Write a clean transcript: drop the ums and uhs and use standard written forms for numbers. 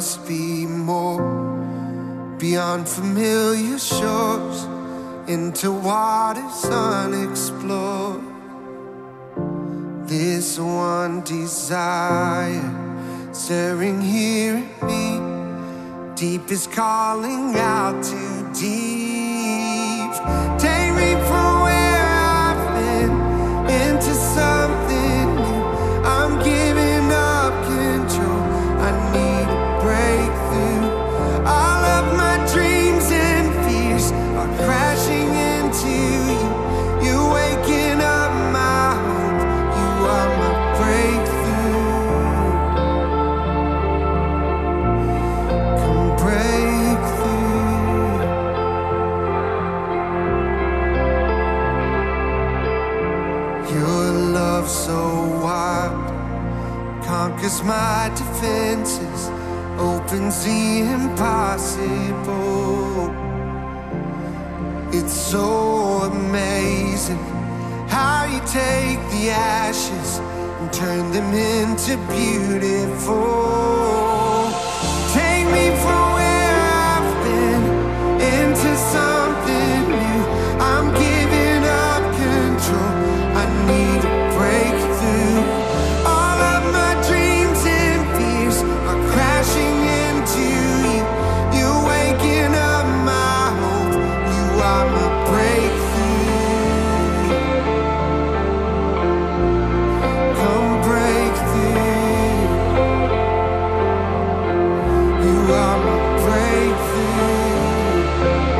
must be more, beyond familiar shores, into waters unexplored. This one desire stirring here in me, deep is calling out to deep. Take me from where I've been into something new. I'm giving up control, I need a breakthrough. All of my dreams and fears are crashing into you. You're waking up my hope, you are my breakthrough. Come break through. Your love so wild conquers my defenses, opens the impossible. It's so amazing how you take the ashes and turn them into beautiful. Take me from where I've been into something new. I'm giving up control, I need a breakthrough. All of my dreams and fears are crashing into you. You're waking up my hope, you are my breakthrough. Come break through. You are my breakthrough.